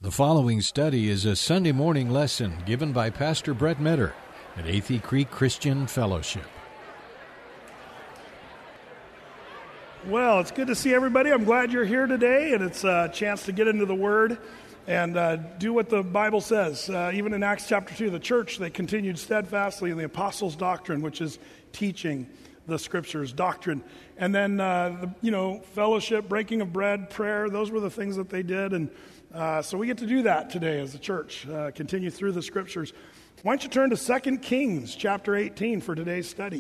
The following study is a Sunday morning lesson given by Pastor Brett Metter at Athey Creek Christian Fellowship. Well, it's good to see everybody. I'm glad you're here today, and it's a chance to get into the Word and do what the Bible says. Even in Acts chapter 2, the church, they continued steadfastly in the apostles' doctrine, which is teaching the Scriptures, doctrine. And then, fellowship, breaking of bread, prayer, those were the things that they did. And so we get to do that today as a church, continue through the Scriptures. Why don't you turn to 2 Kings chapter 18 for today's study.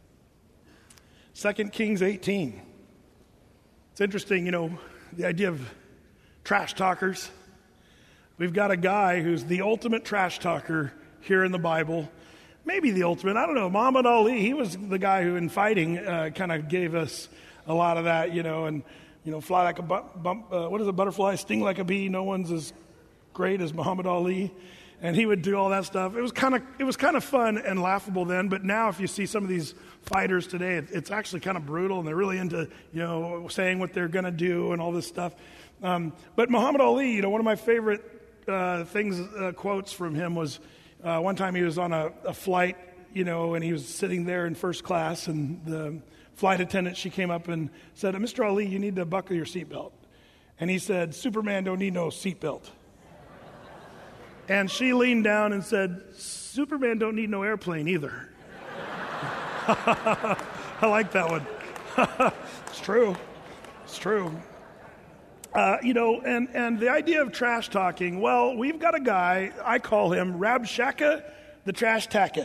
2 Kings 18. It's interesting, the idea of trash talkers. We've got a guy who's the ultimate trash talker here in the Bible. Maybe the ultimate, I don't know. Muhammad Ali, he was the guy who in fighting kind of gave us a lot of that, and fly like a butterfly, sting like a bee. No one's as great as Muhammad Ali. And he would do all that stuff. It was kind of fun and laughable then, but now if you see some of these fighters today, it's actually kind of brutal, and they're really into, saying what they're going to do and all this stuff. But Muhammad Ali, one of my favorite quotes from him was one time he was on a flight, and he was sitting there in first class, and the flight attendant, she came up and said, "Mr. Ali, you need to buckle your seatbelt." And he said, "Superman don't need no seatbelt." And she leaned down and said, "Superman don't need no airplane either." I like that one. It's true. It's true. And the idea of trash talking, well, we've got a guy, I call him Rabshakeh the Trash Tacker.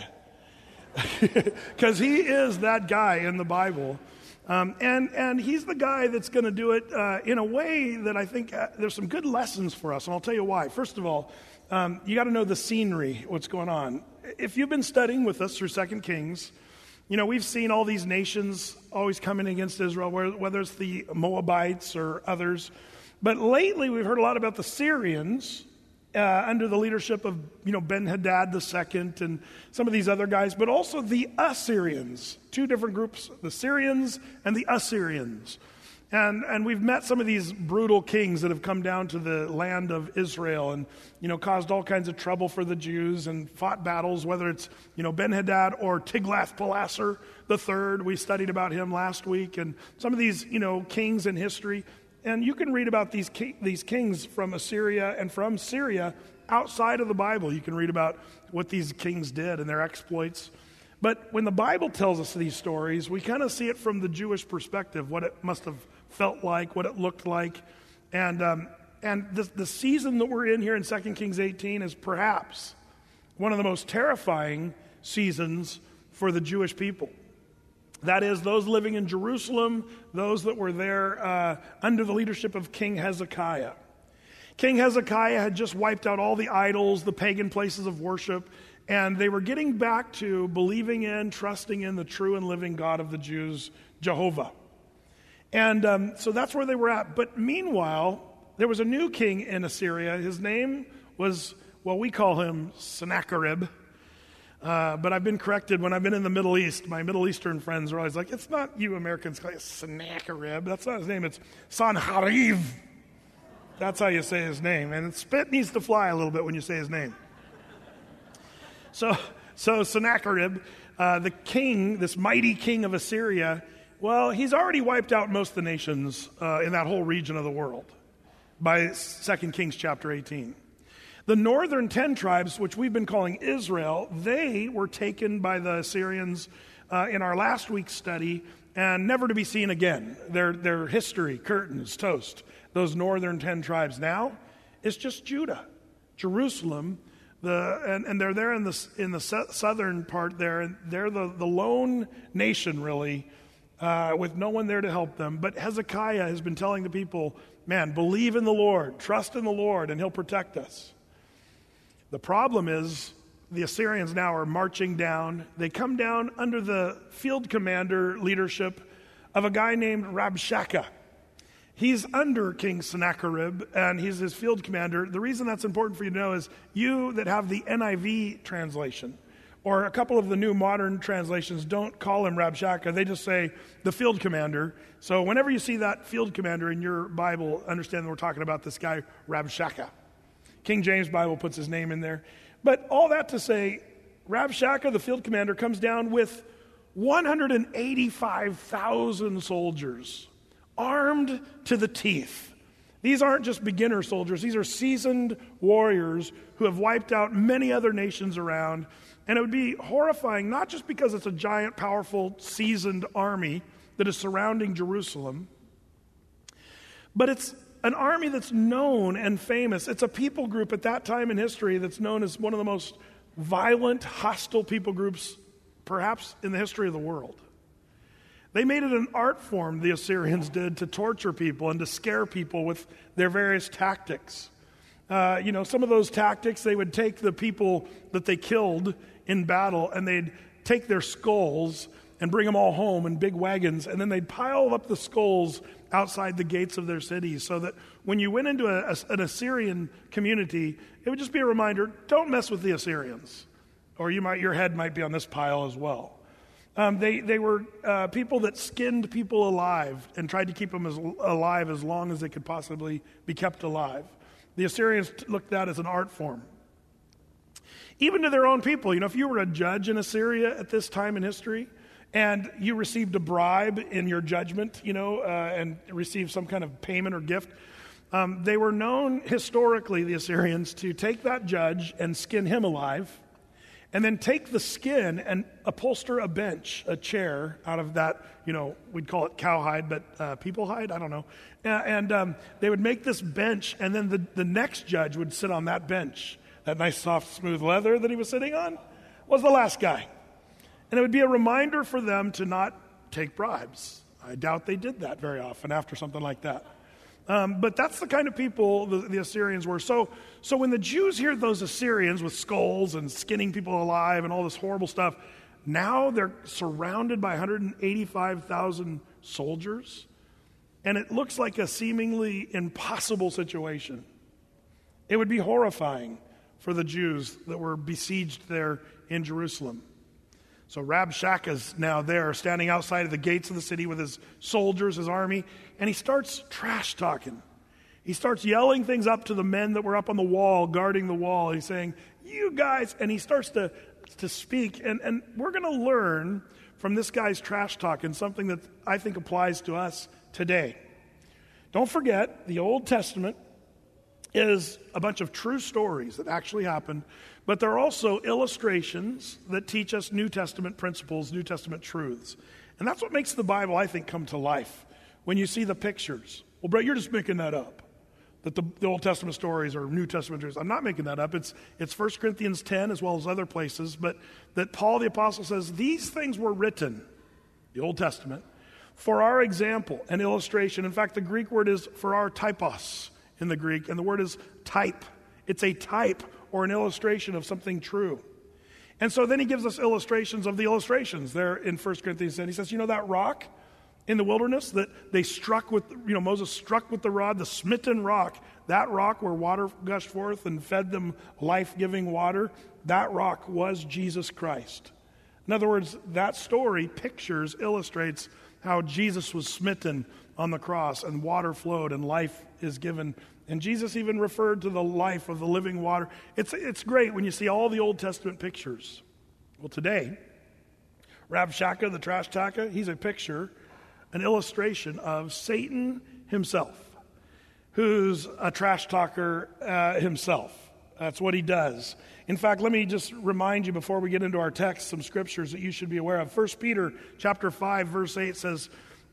Because he is that guy in the Bible. And he's the guy that's going to do it in a way that I think there's some good lessons for us. And I'll tell you why. First of all, you got to know the scenery, what's going on. If you've been studying with us through 2 Kings, we've seen all these nations always coming against Israel, whether it's the Moabites or others. But lately we've heard a lot about the Syrians under the leadership of, Ben-Hadad II and some of these other guys, but also the Assyrians, two different groups, the Syrians and the Assyrians. And we've met some of these brutal kings that have come down to the land of Israel and, caused all kinds of trouble for the Jews and fought battles, whether it's, Ben-Hadad or Tiglath-Pileser III. We studied about him last week, and some of these, kings in history. And you can read about these kings from Assyria and from Syria outside of the Bible. You can read about what these kings did and their exploits. But when the Bible tells us these stories, we kind of see it from the Jewish perspective, what it must have felt like, what it looked like. And the season that we're in here in 2 Kings 18 is perhaps one of the most terrifying seasons for the Jewish people. That is, those living in Jerusalem, those that were there under the leadership of King Hezekiah. King Hezekiah had just wiped out all the idols, the pagan places of worship, and they were getting back to believing in, trusting in the true and living God of the Jews, Jehovah. And so that's where they were at. But meanwhile, there was a new king in Assyria. His name was, we call him Sennacherib. But I've been corrected when I've been in the Middle East. My Middle Eastern friends are always like, "It's not you Americans call it Sennacherib. That's not his name. It's Sanharib." That's how you say his name. And spit needs to fly a little bit when you say his name. So Sennacherib, the king, this mighty king of Assyria, well, he's already wiped out most of the nations in that whole region of the world by 2 Kings chapter 18. The northern 10 tribes, which we've been calling Israel, they were taken by the Assyrians in our last week's study and never to be seen again. Their history, curtains, toast. Those northern 10 tribes. Now, it's just Judah, Jerusalem, and they're there in the southern part there, and they're the lone nation, really, with no one there to help them. But Hezekiah has been telling the people, man, believe in the Lord, trust in the Lord, and he'll protect us. The problem is the Assyrians now are marching down. They come down under the field commander leadership of a guy named Rabshakeh. He's under King Sennacherib, and he's his field commander. The reason that's important for you to know is you that have the NIV translation, or a couple of the new modern translations don't call him Rabshakeh. They just say the field commander. So whenever you see that field commander in your Bible, understand that we're talking about this guy, Rabshakeh. King James Bible puts his name in there. But all that to say, Rabshakeh, the field commander, comes down with 185,000 soldiers, armed to the teeth. These aren't just beginner soldiers. These are seasoned warriors who have wiped out many other nations around. And it would be horrifying, not just because it's a giant, powerful, seasoned army that is surrounding Jerusalem, but it's an army that's known and famous. It's a people group at that time in history that's known as one of the most violent, hostile people groups perhaps in the history of the world. They made it an art form, the Assyrians did, to torture people and to scare people with their various tactics. Some of those tactics, they would take the people that they killed in battle and they'd take their skulls and bring them all home in big wagons, and then they'd pile up the skulls outside the gates of their cities so that when you went into an Assyrian community, it would just be a reminder, don't mess with the Assyrians, or your head might be on this pile as well. They were people that skinned people alive and tried to keep them alive as long as they could possibly be kept alive. The Assyrians looked at that as an art form. Even to their own people, if you were a judge in Assyria at this time in history, and you received a bribe in your judgment, and received some kind of payment or gift, they were known historically, the Assyrians, to take that judge and skin him alive, and then take the skin and upholster a bench, a chair, out of that, we'd call it cowhide, but people hide, I don't know. And they would make this bench, and then the next judge would sit on that bench. That nice, soft, smooth leather that he was sitting on was the last guy. And it would be a reminder for them to not take bribes. I doubt they did that very often after something like that. But that's the kind of people the Assyrians were. So when the Jews hear those Assyrians with skulls and skinning people alive and all this horrible stuff, now they're surrounded by 185,000 soldiers. And it looks like a seemingly impossible situation. It would be horrifying for the Jews that were besieged there in Jerusalem. So Rabshakeh is now there, standing outside of the gates of the city with his soldiers, his army, and he starts trash talking. He starts yelling things up to the men that were up on the wall, guarding the wall. He's saying, you guys, and he starts to speak. And we're going to learn from this guy's trash talking something that I think applies to us today. Don't forget, the Old Testament is a bunch of true stories that actually happened, but there are also illustrations that teach us New Testament principles, New Testament truths. And that's what makes the Bible, I think, come to life. When you see the pictures. Well, Brett, you're just making that up. That the Old Testament stories are New Testament truths. I'm not making that up. It's 1 Corinthians 10 as well as other places, but that Paul the Apostle says these things were written, the Old Testament, for our example and illustration. In fact, the Greek word is for our typos in the Greek, and the word is type. It's a type or an illustration of something true. And so then he gives us illustrations of the illustrations there in 1 Corinthians 10. He says, that rock in the wilderness that they struck with, Moses struck with the rod, the smitten rock, that rock where water gushed forth and fed them life-giving water, that rock was Jesus Christ. In other words, that story illustrates how Jesus was smitten on the cross and water flowed and life is given. And Jesus even referred to the life of the living water. It's great when you see all the Old Testament pictures. Well, today, Rabshakeh, the trash talker, he's a picture, an illustration of Satan himself, who's a trash talker himself. That's what he does. In fact, let me just remind you before we get into our text some scriptures that you should be aware of. 1 Peter chapter 5, verse 8 says,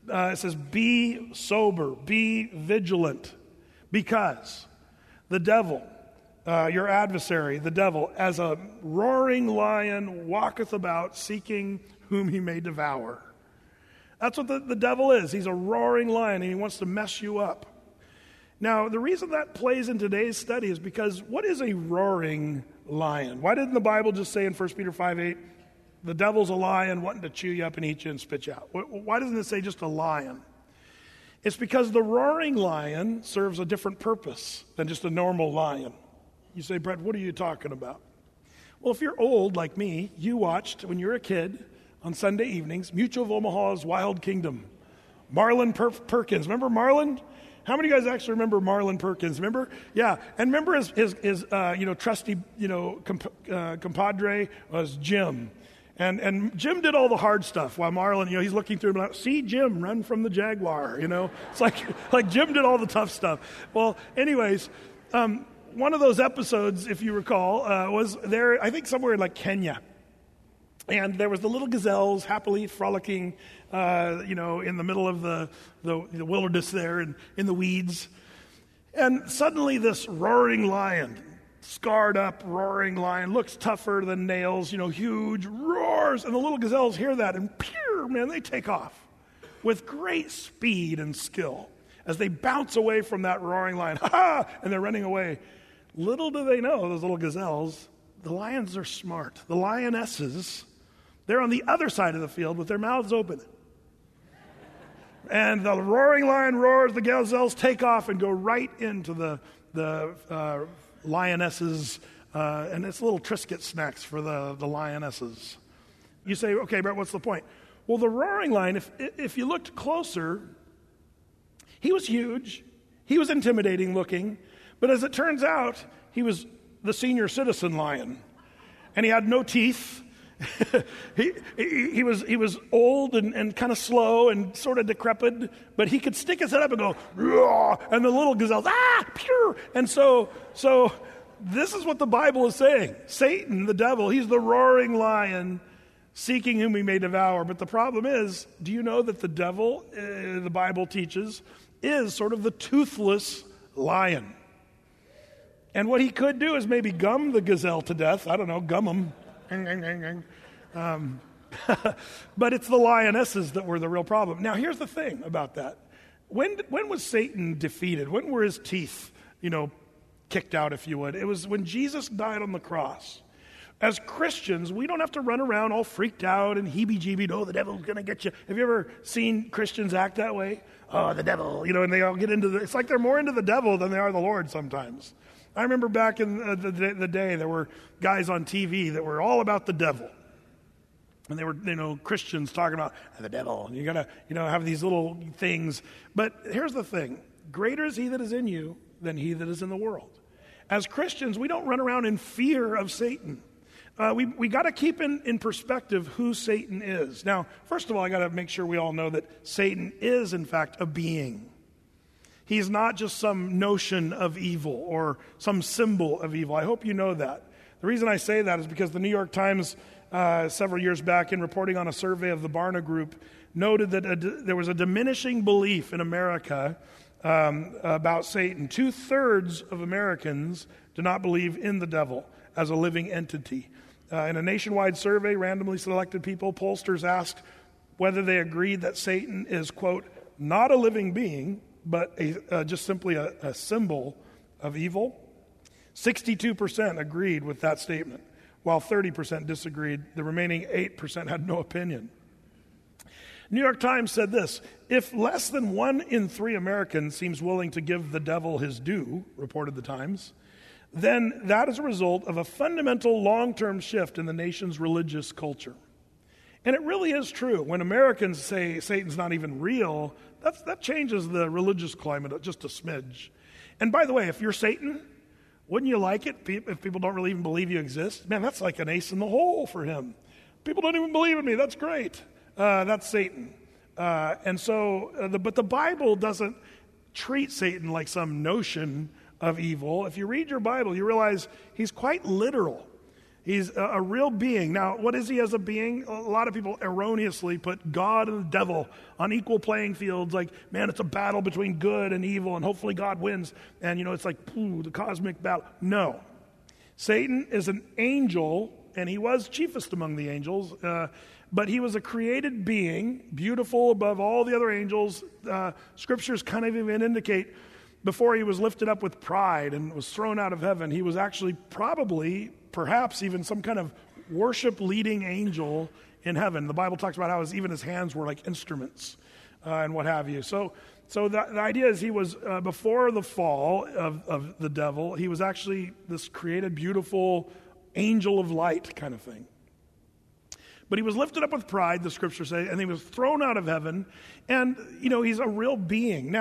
be sober, be vigilant, because the devil, your adversary, the devil, as a roaring lion walketh about seeking whom he may devour. That's what the devil is. He's a roaring lion and he wants to mess you up. Now, the reason that plays in today's study is because what is a roaring lion? Why didn't the Bible just say in 1 Peter 5:8, the devil's a lion wanting to chew you up and eat you and spit you out? Why doesn't it say just a lion? It's because the roaring lion serves a different purpose than just a normal lion. You say, Brett, what are you talking about? Well, if you're old like me, you watched, when you were a kid, on Sunday evenings, Mutual of Omaha's Wild Kingdom. Marlin Perkins. Remember Marlin? How many of you guys actually remember Marlon Perkins? Remember? Yeah. And remember his trusty, compadre was Jim. And Jim did all the hard stuff while Marlon, he's looking through and like, see Jim run from the jaguar, It's like Jim did all the tough stuff. Well, anyways, one of those episodes, if you recall, was there, I think somewhere in like Kenya. And there was the little gazelles happily frolicking, in the middle of the wilderness there and in the weeds. And suddenly this roaring lion, scarred up roaring lion, looks tougher than nails, huge, roars. And the little gazelles hear that and they take off with great speed and skill as they bounce away from that roaring lion. And they're running away. Little do they know, those little gazelles, the lions are smart. The lionesses, they're on the other side of the field with their mouths open. And the roaring lion roars, the gazelles take off and go right into the lionesses, and it's little Triscuit snacks for the lionesses. You say, okay, Brett, what's the point? Well, the roaring lion, if you looked closer, he was huge, he was intimidating looking, but as it turns out, he was the senior citizen lion, and he had no teeth. he was old and kind of slow and sort of decrepit, but he could stick his head up and go, "Roar!" And the little gazelles, pure. And so this is what the Bible is saying. Satan, the devil, he's the roaring lion seeking whom he may devour. But the problem is, do you know that the devil, the Bible teaches, is sort of the toothless lion? And what he could do is maybe gum the gazelle to death. I don't know, gum him. But it's the lionesses that were the real problem. Now, here's the thing about that. When was Satan defeated? When were his teeth, kicked out, if you would? It was when Jesus died on the cross. As Christians, we don't have to run around all freaked out and heebie-jeebied, the devil's going to get you. Have you ever seen Christians act that way? Oh, the devil, and they all get into it's like they're more into the devil than they are the Lord sometimes. I remember back in the day, there were guys on TV that were all about the devil. And they were, Christians talking about the devil. And you got to, have these little things. But here's the thing. Greater is he that is in you than he that is in the world. As Christians, we don't run around in fear of Satan. We got to keep in perspective who Satan is. Now, first of all, I got to make sure we all know that Satan is, in fact, a being. He's not just some notion of evil or some symbol of evil. I hope you know that. The reason I say that is because the New York Times, several years back, in reporting on a survey of the Barna Group, noted that there was a diminishing belief in America about Satan. 2/3 of Americans do not believe in the devil as a living entity. In a nationwide survey, randomly selected people, pollsters asked whether they agreed that Satan is, quote, not a living being, but just simply a symbol of evil. 62% agreed with that statement, while 30% disagreed. The remaining 8% had no opinion. New York Times said this: if less than 1 in 3 Americans seems willing to give the devil his due, reported the Times, then that is a result of a fundamental long-term shift in the nation's religious culture. And it really is true. When Americans say Satan's not even real, that changes the religious climate just a smidge. And by the way, if you're Satan, wouldn't you like it if people don't really even believe you exist? Man, that's like an ace in the hole for him. People don't even believe in me. That's great. That's Satan. But the Bible doesn't treat Satan like some notion of evil. If you read your Bible, you realize he's quite literal. He's a real being. Now, what is he as a being? A lot of people erroneously put God and the devil on equal playing fields. Like, man, it's a battle between good and evil, and hopefully God wins. And, it's like, the cosmic battle. No. Satan is an angel, and he was chiefest among the angels, but he was a created being, beautiful above all the other angels. Scriptures kind of even indicate before he was lifted up with pride and was thrown out of heaven, he was actually perhaps even some kind of worship-leading angel in heaven. The Bible talks about how even his hands were like instruments and what have you. So the idea is he was, before the fall of the devil, he was actually this created, beautiful angel of light kind of thing. But he was lifted up with pride, the scriptures say, and he was thrown out of heaven. And, he's a real being. Now,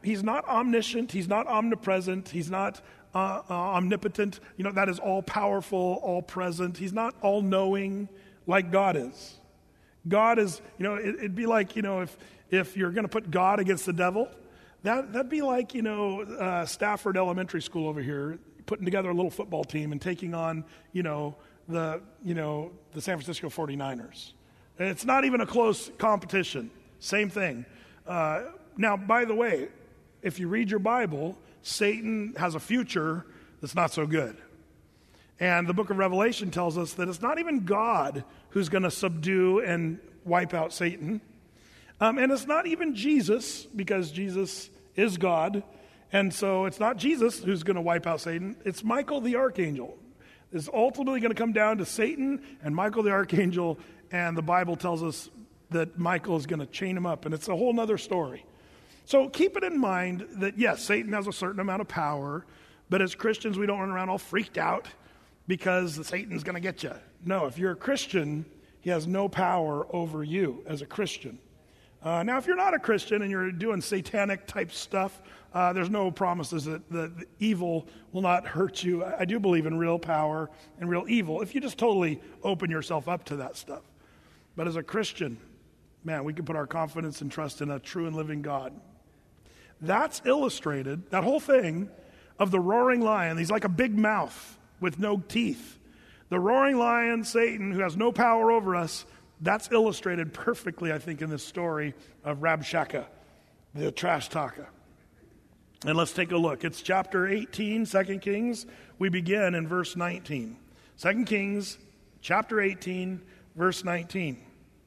He's not omniscient. He's not omnipresent. He's not omnipotent. That is all powerful, all present. He's not all knowing like God is. God is, it'd be like, if you're going to put God against the devil, that'd be like, Stafford Elementary School over here putting together a little football team and taking on, the San Francisco 49ers. It's not even a close competition. Same thing. Now, by the way, if you read your Bible, Satan has a future that's not so good. And the book of Revelation tells us that it's not even God who's going to subdue and wipe out Satan. And it's not even Jesus, because Jesus is God. And so it's not Jesus who's going to wipe out Satan. It's Michael the archangel. It's ultimately going to come down to Satan and Michael the archangel. And the Bible tells us that Michael is going to chain him up. And it's a whole other story. So keep it in mind that, yes, Satan has a certain amount of power. But as Christians, we don't run around all freaked out because Satan's going to get you. No, if you're a Christian, he has no power over you as a Christian. Now, if you're not a Christian and you're doing satanic type stuff, there's no promises that the evil will not hurt you. I do believe in real power and real evil if you just totally open yourself up to that stuff. But as a Christian, man, we can put our confidence and trust in a true and living God. That's illustrated, that whole thing of the roaring lion. He's like a big mouth with no teeth. The roaring lion, Satan, who has no power over us, that's illustrated perfectly, I think, in this story of Rabshakeh, the trash talker. And let's take a look. It's chapter 18, 2 Kings. We begin in verse 19. 2 Kings, chapter 18, verse 19.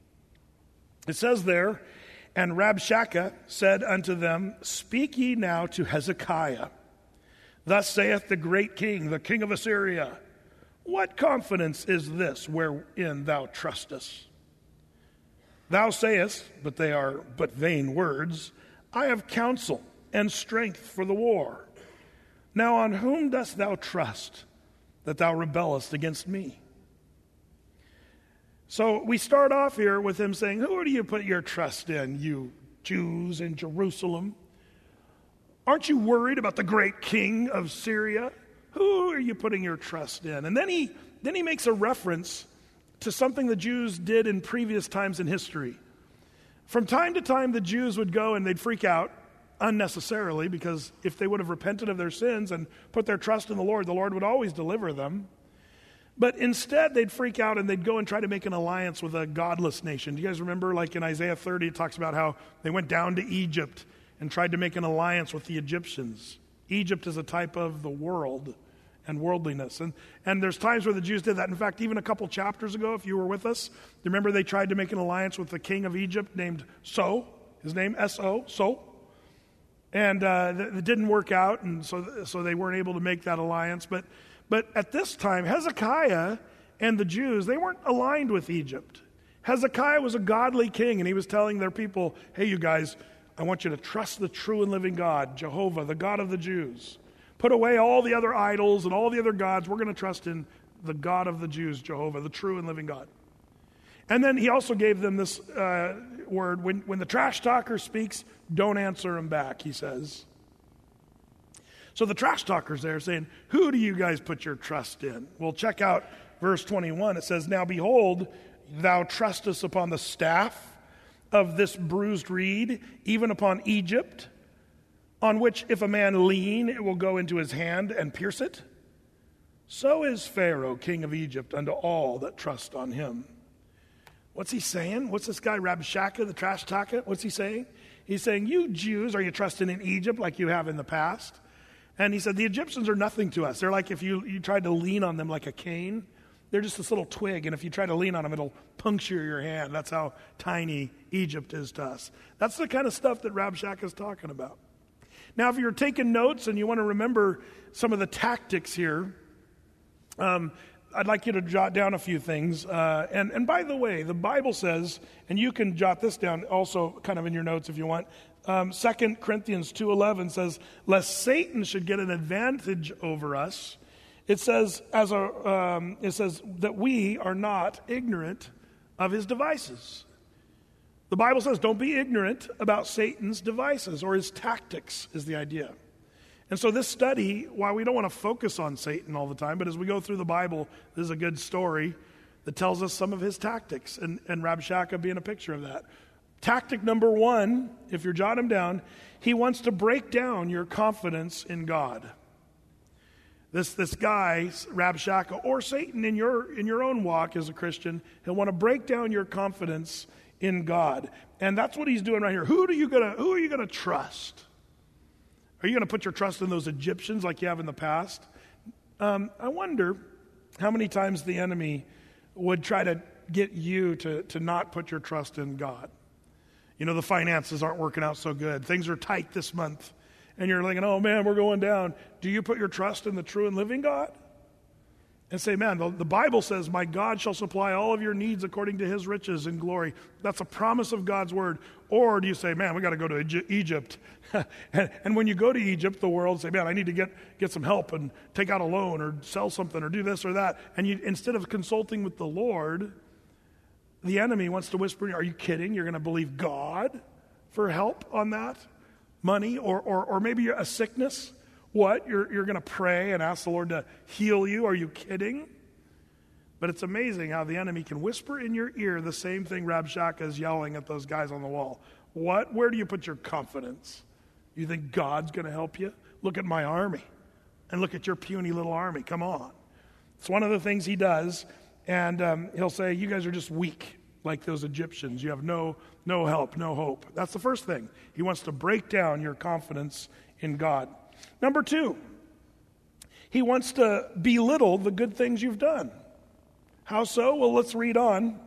It says there, "And Rabshakeh said unto them, Speak ye now to Hezekiah. Thus saith the great king, the king of Assyria, What confidence is this wherein thou trustest? Thou sayest, but they are but vain words, I have counsel and strength for the war. Now on whom dost thou trust that thou rebellest against me?" So we start off here with him saying, who do you put your trust in, you Jews in Jerusalem? Aren't you worried about the great king of Syria? Who are you putting your trust in? And then he makes a reference to something the Jews did in previous times in history. From time to time, the Jews would go and they'd freak out unnecessarily, because if they would have repented of their sins and put their trust in the Lord would always deliver them. But instead, they'd freak out and they'd go and try to make an alliance with a godless nation. Do you guys remember, like in Isaiah 30, it talks about how they went down to Egypt and tried to make an alliance with the Egyptians. Egypt is a type of the world and worldliness. And there's times where the Jews did that. In fact, even a couple chapters ago, if you were with us, remember they tried to make an alliance with the king of Egypt named So, his name S-O, So. And it didn't work out, and so they weren't able to make that alliance. But at this time, Hezekiah and the Jews, they weren't aligned with Egypt. Hezekiah was a godly king, and he was telling their people, hey, you guys, I want you to trust the true and living God, Jehovah, the God of the Jews. Put away all the other idols and all the other gods. We're going to trust in the God of the Jews, Jehovah, the true and living God. And then he also gave them this word, when the trash talker speaks, don't answer him back, he says. So the trash talker's there saying, who do you guys put your trust in? Well, check out verse 21. It says, Now behold, thou trustest upon the staff of this bruised reed, even upon Egypt, on which if a man lean, it will go into his hand and pierce it. So is Pharaoh, king of Egypt, unto all that trust on him. What's he saying? What's this guy, Rabshakeh, the trash talker? What's he saying? He's saying, you Jews, are you trusting in Egypt like you have in the past? And he said, the Egyptians are nothing to us. They're like if you tried to lean on them like a cane. They're just this little twig, and if you try to lean on them, it'll puncture your hand. That's how tiny Egypt is to us. That's the kind of stuff that Rabshakeh is talking about. Now, if you're taking notes and you want to remember some of the tactics here, I'd like you to jot down a few things. And by the way, the Bible says, and you can jot this down also kind of in your notes if you want, 2 Corinthians 2:11 says, lest Satan should get an advantage over us, it says that we are not ignorant of his devices. The Bible says don't be ignorant about Satan's devices or his tactics is the idea. And so this study, while we don't want to focus on Satan all the time, but as we go through the Bible, this is a good story that tells us some of his tactics, and Rabshakeh being a picture of that. Tactic number 1, if you're jotting them down, he wants to break down your confidence in God. This guy, Rabshakeh, or Satan in your own walk as a Christian, he'll want to break down your confidence in God. And that's what he's doing right here. Who are you gonna trust? Are you going to put your trust in those Egyptians like you have in the past? I wonder how many times the enemy would try to get you to not put your trust in God. You know, the finances aren't working out so good. Things are tight this month. And you're thinking, oh man, we're going down. Do you put your trust in the true and living God? And say, man, the Bible says, my God shall supply all of your needs according to his riches and glory. That's a promise of God's word. Or do you say, man, we got to go to Egypt. and when you go to Egypt, the world say, man, I need to get some help and take out a loan or sell something or do this or that. And you, instead of consulting with the Lord, the enemy wants to whisper, are you kidding? You're going to believe God for help on that? Money or maybe a sickness? What? You're going to pray and ask the Lord to heal you? Are you kidding? But it's amazing how the enemy can whisper in your ear the same thing Rabshakeh is yelling at those guys on the wall. What? Where do you put your confidence? You think God's going to help you? Look at my army. And look at your puny little army. Come on. It's one of the things he does. And he'll say, you guys are just weak like those Egyptians. You have no help, no hope. That's the first thing. He wants to break down your confidence in God. Number 2, he wants to belittle the good things you've done. How so? Well, let's read on.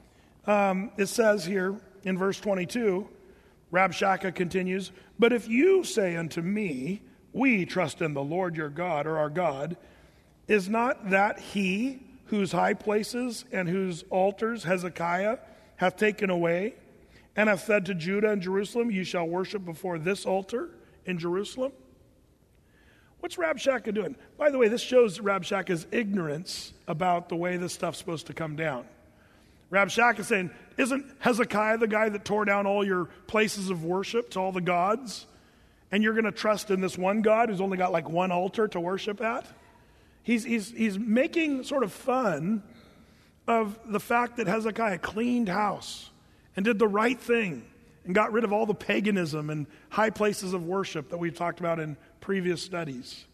It says here in verse 22, Rabshakeh continues, but if you say unto me, we trust in the Lord your God, or our God, is not that he whose high places and whose altars Hezekiah hath taken away, and hath said to Judah and Jerusalem, you shall worship before this altar in Jerusalem? What's Rabshakeh doing? By the way, this shows Rabshakeh's ignorance about the way this stuff's supposed to come down. Rabshakeh is saying, isn't Hezekiah the guy that tore down all your places of worship to all the gods? And you're going to trust in this one God who's only got like one altar to worship at? He's making sort of fun of the fact that Hezekiah cleaned house and did the right thing and got rid of all the paganism and high places of worship that we've talked about in previous studies.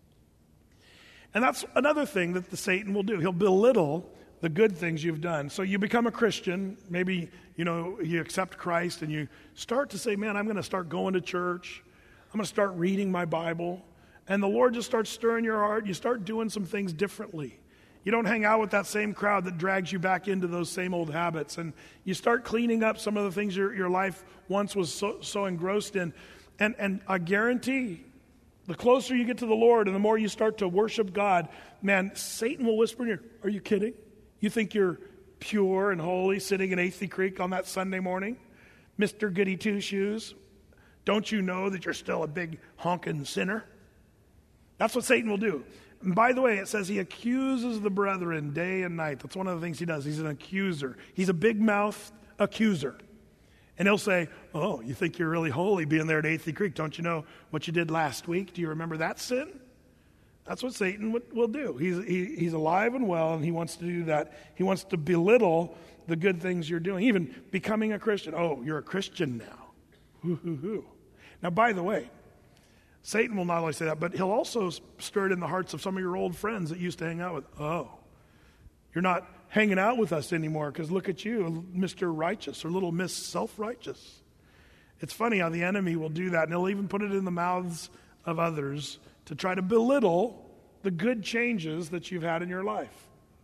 And that's another thing that the Satan will do. He'll belittle the good things you've done. So you become a Christian, maybe, you accept Christ and you start to say, man, I'm going to start going to church. I'm going to start reading my Bible. And the Lord just starts stirring your heart. You start doing some things differently. You don't hang out with that same crowd that drags you back into those same old habits. And you start cleaning up some of the things your life once was so engrossed in. And I guarantee, the closer you get to the Lord and the more you start to worship God, man, Satan will whisper in your ear, are you kidding? You think you're pure and holy sitting in Athey Creek on that Sunday morning? Mr. Goody Two-Shoes? Don't you know that you're still a big honking sinner? That's what Satan will do. And by the way, it says he accuses the brethren day and night. That's one of the things he does. He's an accuser. He's a big-mouthed accuser. And he'll say, oh, you think you're really holy being there at Athey Creek. Don't you know what you did last week? Do you remember that sin? That's what Satan will do. He's alive and well, and he wants to do that. He wants to belittle the good things you're doing, even becoming a Christian. Oh, you're a Christian now. Hoo. Now, by the way, Satan will not only say that, but he'll also stir it in the hearts of some of your old friends that you used to hang out with. Oh, you're not hanging out with us anymore because look at you, Mr. Righteous or little Miss Self-Righteous. It's funny how the enemy will do that, and he'll even put it in the mouths of others to try to belittle the good changes that you've had in your life.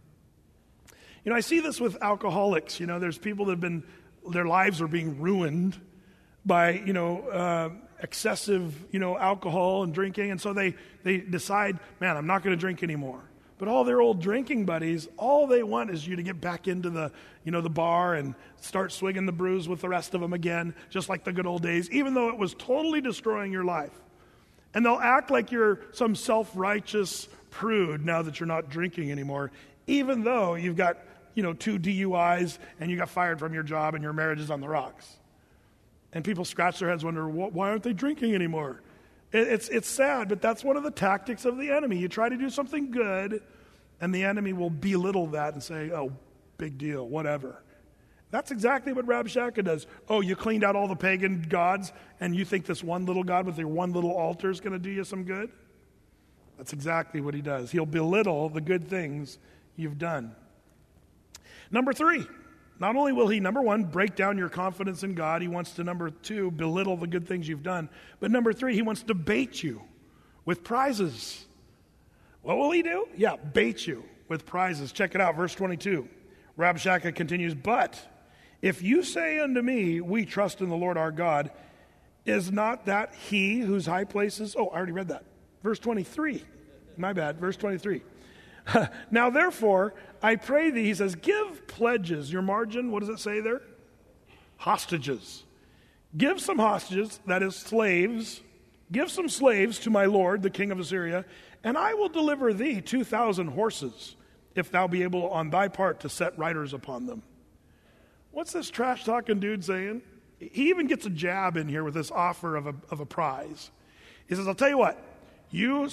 I see this with alcoholics. There's people that their lives are being ruined by, excessive, alcohol and drinking. And so they decide, man, I'm not going to drink anymore. But all their old drinking buddies, all they want is you to get back into the bar and start swinging the brews with the rest of them again, just like the good old days, even though it was totally destroying your life. And they'll act like you're some self-righteous prude now that you're not drinking anymore, even though you've got 2 DUIs and you got fired from your job and your marriage is on the rocks. And people scratch their heads, wonder, why aren't they drinking anymore? It's sad, but that's one of the tactics of the enemy. You try to do something good, and the enemy will belittle that and say, oh, big deal, whatever. That's exactly what Rabshakeh does. Oh, you cleaned out all the pagan gods, and you think this one little god with your one little altar is going to do you some good? That's exactly what he does. He'll belittle the good things you've done. Number 3, not only will he, number 1, break down your confidence in God, he wants to, number 2, belittle the good things you've done. But number 3, he wants to bait you with prizes. What will he do? Yeah, bait you with prizes. Check it out, verse 22. Rabshakeh continues, but if you say unto me, we trust in the Lord our God, is not that he whose high places... Oh, I already read that. Verse 23. My bad, verse 23. Now, therefore, I pray thee, he says, give pledges. Your margin, what does it say there? Hostages. Give some hostages, that is slaves. Give some slaves to my lord, the king of Assyria, and I will deliver thee 2,000 horses, if thou be able on thy part to set riders upon them. What's this trash-talking dude saying? He even gets a jab in here with this offer of a prize. He says, I'll tell you what. You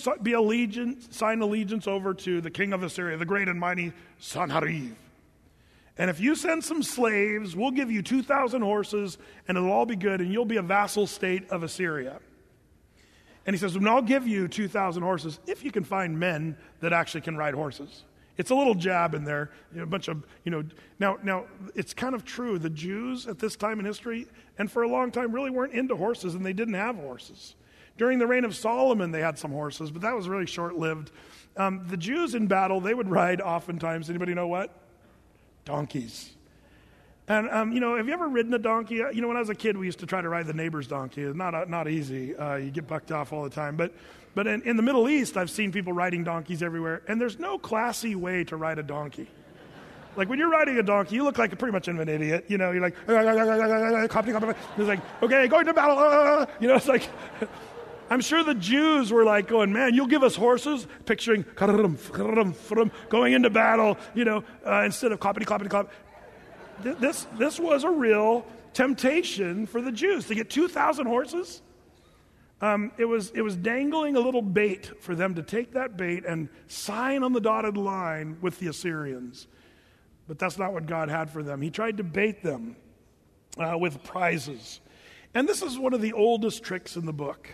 sign allegiance over to the king of Assyria, the great and mighty Sanherib. And if you send some slaves, we'll give you 2,000 horses, and it'll all be good, and you'll be a vassal state of Assyria. And he says, and I'll give you 2,000 horses if you can find men that actually can ride horses. It's a little jab in there, a bunch of, Now, it's kind of true. The Jews at this time in history, and for a long time, really weren't into horses, and they didn't have horses. During the reign of Solomon, they had some horses, but that was really short-lived. The Jews in battle, they would ride oftentimes, anybody know what? Donkeys. And, have you ever ridden a donkey? When I was a kid, we used to try to ride the neighbor's donkey. It's not easy. You get bucked off all the time. But in the Middle East, I've seen people riding donkeys everywhere, and there's no classy way to ride a donkey. Like, when you're riding a donkey, you look like pretty much an idiot. You're like, it's like, okay, going to battle. It's like... I'm sure the Jews were like going, man, you'll give us horses, picturing going into battle, instead of clappity. This was a real temptation for the Jews to get 2,000 horses. It was dangling a little bait for them to take that bait and sign on the dotted line with the Assyrians. But that's not what God had for them. He tried to bait them with prizes. And this is one of the oldest tricks in the book.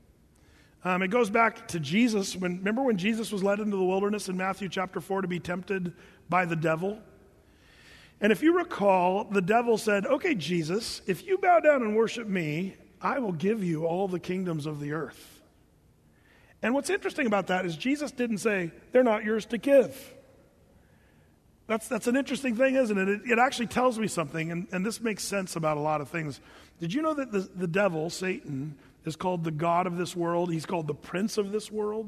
It goes back to Jesus. Remember when Jesus was led into the wilderness in Matthew chapter 4 to be tempted by the devil? And if you recall, the devil said, okay, Jesus, if you bow down and worship me, I will give you all the kingdoms of the earth. And what's interesting about that is Jesus didn't say, they're not yours to give. That's an interesting thing, isn't it? It actually tells me something, and this makes sense about a lot of things. Did you know that the devil, Satan, is called the god of this world? He's called the prince of this world.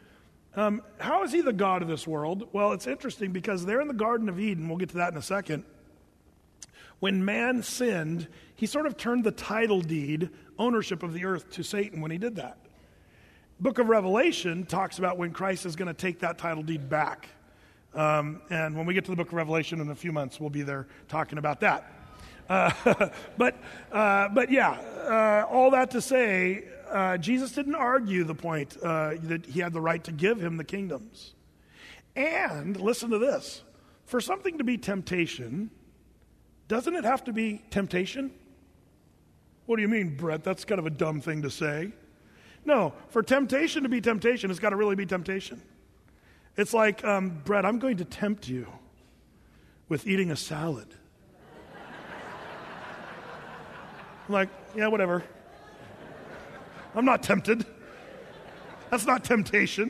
How is he the god of this world? Well, it's interesting because there in the Garden of Eden, we'll get to that in a second, when man sinned, he sort of turned the title deed, ownership of the earth, to Satan when he did that. Book of Revelation talks about when Christ is going to take that title deed back. And when we get to the book of Revelation in a few months, we'll be there talking about that. But all that to say, Jesus didn't argue the point that he had the right to give him the kingdoms. And listen to this. For something to be temptation, doesn't it have to be temptation? What do you mean, Brett? That's kind of a dumb thing to say. No, for temptation to be temptation, it's got to really be temptation. It's like, Brett, I'm going to tempt you with eating a salad. I'm like, yeah, whatever. I'm not tempted. That's not temptation.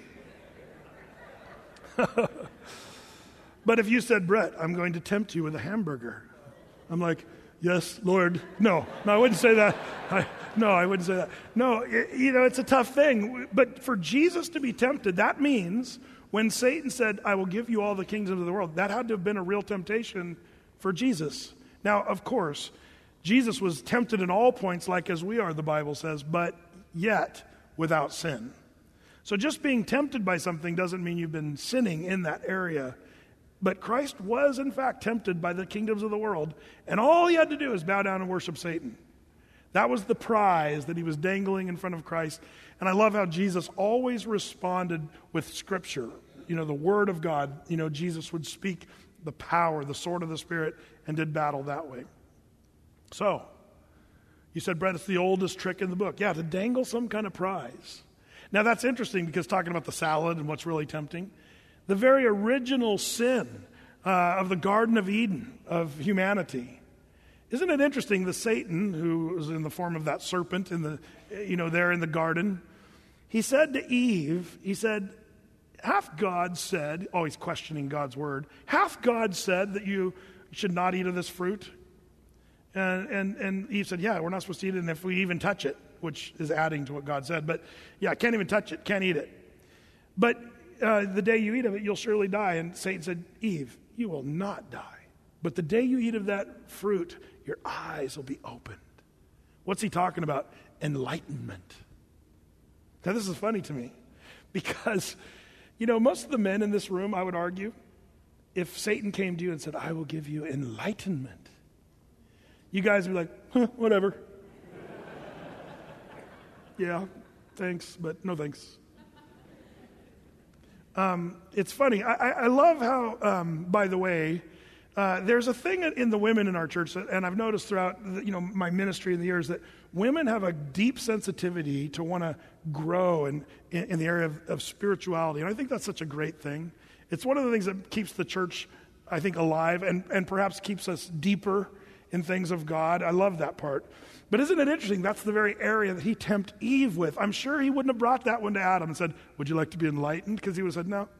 But if you said, Brett, I'm going to tempt you with a hamburger, I'm like, yes, Lord. No, I wouldn't say that. I wouldn't say that. No, it's a tough thing. But for Jesus to be tempted, that means when Satan said, I will give you all the kingdoms of the world, that had to have been a real temptation for Jesus. Now, of course, Jesus was tempted in all points like as we are, the Bible says, but yet without sin. So just being tempted by something doesn't mean you've been sinning in that area. But Christ was, in fact, tempted by the kingdoms of the world, and all he had to do is bow down and worship Satan. That was the prize that he was dangling in front of Christ. And I love how Jesus always responded with Scripture. The Word of God. Jesus would speak the power, the sword of the Spirit, and did battle that way. So, you said, Brett, it's the oldest trick in the book. Yeah, to dangle some kind of prize. Now, that's interesting because talking about the salad and what's really tempting, the very original sin of the Garden of Eden, of humanity. Isn't it interesting that Satan, who was in the form of that serpent there in the garden, he said to Eve, hath God said, he's questioning God's word, hath God said that you should not eat of this fruit? And Eve said, yeah, we're not supposed to eat it, and if we even touch it, which is adding to what God said, but yeah, can't even touch it, can't eat it. But the day you eat of it, you'll surely die. And Satan said, Eve, you will not die. But the day you eat of that fruit, your eyes will be opened. What's he talking about? Enlightenment. Now, this is funny to me because, most of the men in this room, I would argue, if Satan came to you and said, I will give you enlightenment, you guys would be like, whatever. Yeah, thanks, but no thanks. It's funny. I love how, by the way, there's a thing in the women in our church, and I've noticed throughout my ministry in the years, that women have a deep sensitivity to want to grow in the area of spirituality, and I think that's such a great thing. It's one of the things that keeps the church, I think, alive and perhaps keeps us deeper in things of God. I love that part. But isn't it interesting? That's the very area that he tempted Eve with. I'm sure he wouldn't have brought that one to Adam and said, would you like to be enlightened? Because he would have said, no.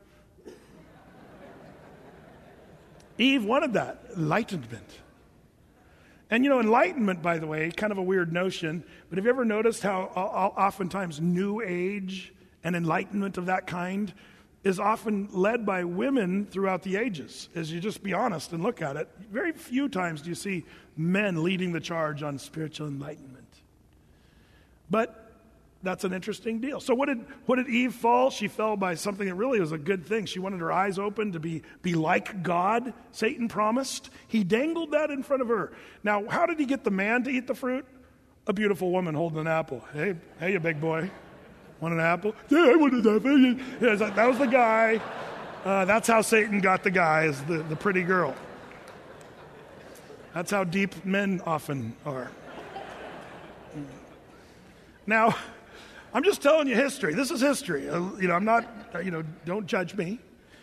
Eve wanted that, enlightenment. And enlightenment, by the way, kind of a weird notion, but have you ever noticed how oftentimes New Age and enlightenment of that kind is often led by women throughout the ages? As you just be honest and look at it, very few times do you see men leading the charge on spiritual enlightenment. But that's an interesting deal. So what did Eve fall? She fell by something that really was a good thing. She wanted her eyes open to be like God, Satan promised. He dangled that in front of her. Now, how did he get the man to eat the fruit? A beautiful woman holding an apple. Hey, you big boy. Want an apple? Yeah, I want an apple. Yeah, that was the guy. That's how Satan got the guy, is the pretty girl. That's how deep men often are. Now, I'm just telling you history. This is history. I'm not, don't judge me.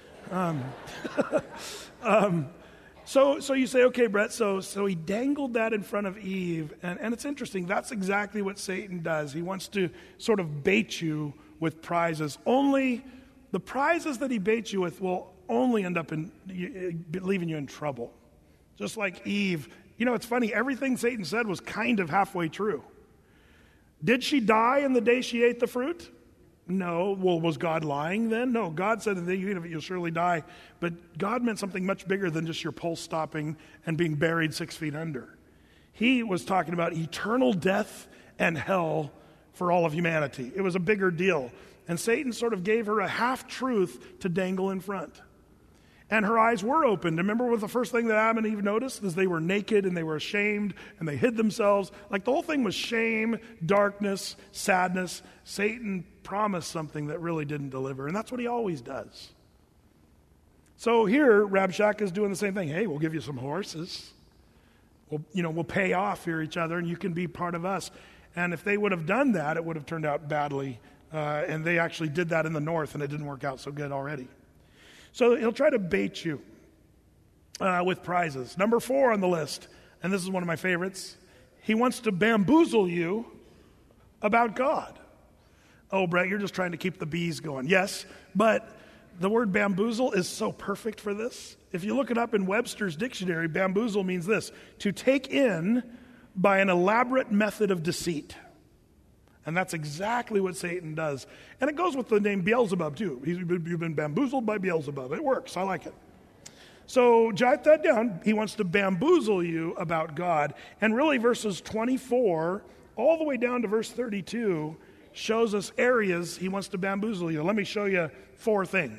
So you say, okay, Brett, so he dangled that in front of Eve. And it's interesting. That's exactly what Satan does. He wants to sort of bait you with prizes. Only the prizes that he baits you with will only end up leaving you in trouble. Just like Eve. It's funny. Everything Satan said was kind of halfway true. Did she die in the day she ate the fruit? No. Well, was God lying then? No. God said, in the day you eat of it, you'll surely die. But God meant something much bigger than just your pulse stopping and being buried 6 feet under. He was talking about eternal death and hell for all of humanity. It was a bigger deal. And Satan sort of gave her a half-truth to dangle in front. And her eyes were opened. Remember what the first thing that Adam and Eve noticed? Is they were naked and they were ashamed and they hid themselves. Like the whole thing was shame, darkness, sadness. Satan promised something that really didn't deliver. And that's what he always does. So here, Rabshakeh is doing the same thing. Hey, we'll give you some horses. We'll pay off for each other and you can be part of us. And if they would have done that, it would have turned out badly. And they actually did that in the north and it didn't work out so good already. So he'll try to bait you with prizes. Number 4 on the list, and this is one of my favorites, he wants to bamboozle you about God. Oh, Brett, you're just trying to keep the bees going. Yes, but the word bamboozle is so perfect for this. If you look it up in Webster's dictionary, bamboozle means this: to take in by an elaborate method of deceit. And that's exactly what Satan does. And it goes with the name Beelzebub, too. You've been bamboozled by Beelzebub. It works. I like it. So jot that down. He wants to bamboozle you about God. And really, verses 24 all the way down to verse 32 shows us areas he wants to bamboozle you. Let me show you 4 things.